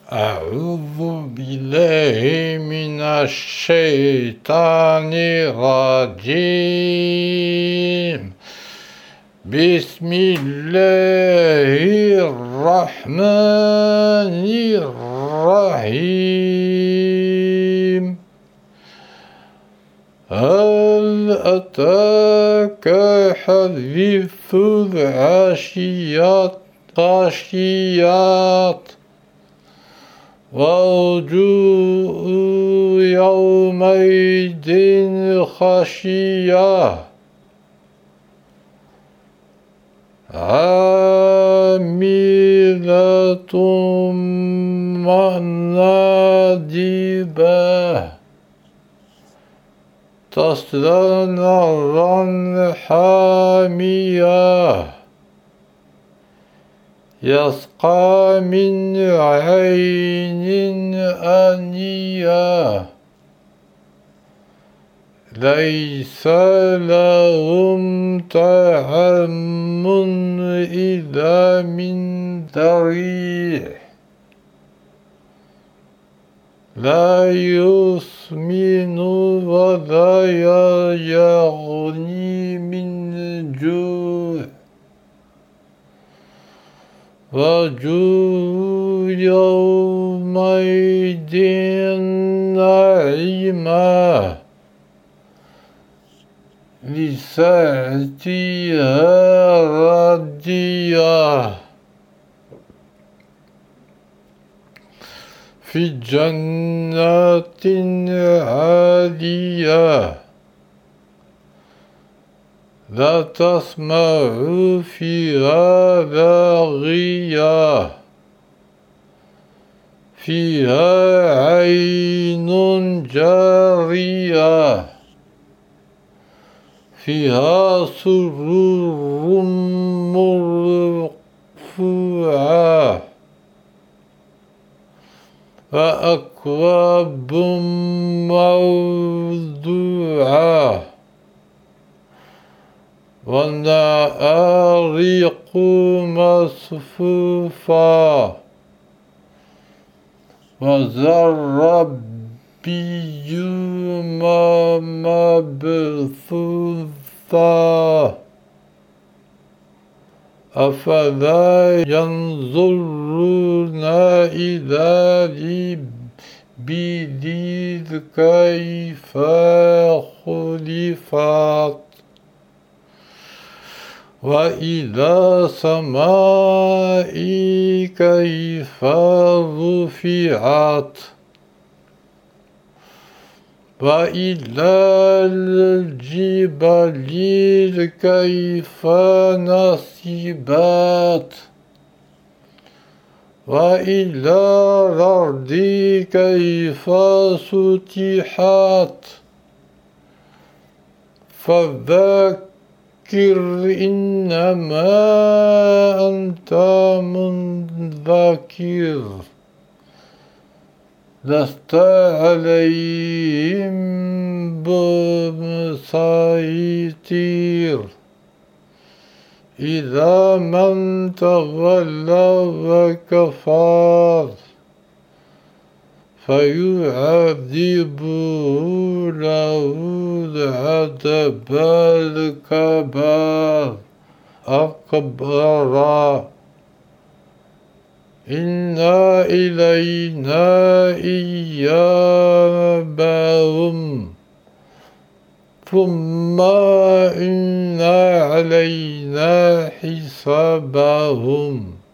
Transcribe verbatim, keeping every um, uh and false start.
أعوذ بالله من الشيطان الرجيم. بسم الله الرحمن الرحيم. هل أتاك حديث العشيات غاشيات ووجوه يومئذ خاشية عاملة ناصبة تصلى نارا حامية يسقى من عين آنية ليس لهم طعام إلا من ضريع لا يسمن ولا يغني من جوع وجوه يومئذ ناعمة لسعتها راضية في جنات عالية لا تسمع فيها لاغية فيها عين جارية فيها سرور مرفوعة وأكواب موضوعة ونمارق مصفوفة وزرابي مبثوثة أفلا ينظرون إلى الإبل كيف خلقت وإلى السماء كيف رفعت وإلى الجبال كيف نصبت وإلى الأرض كيف سطحت فذكر إنما أنت منذكر لست عليهم بمسيطر إذا من تولى وكفر فيعذبه له العذاب الكبير أكبر إن إلينا إيابهم ثم إن علينا حسابهم.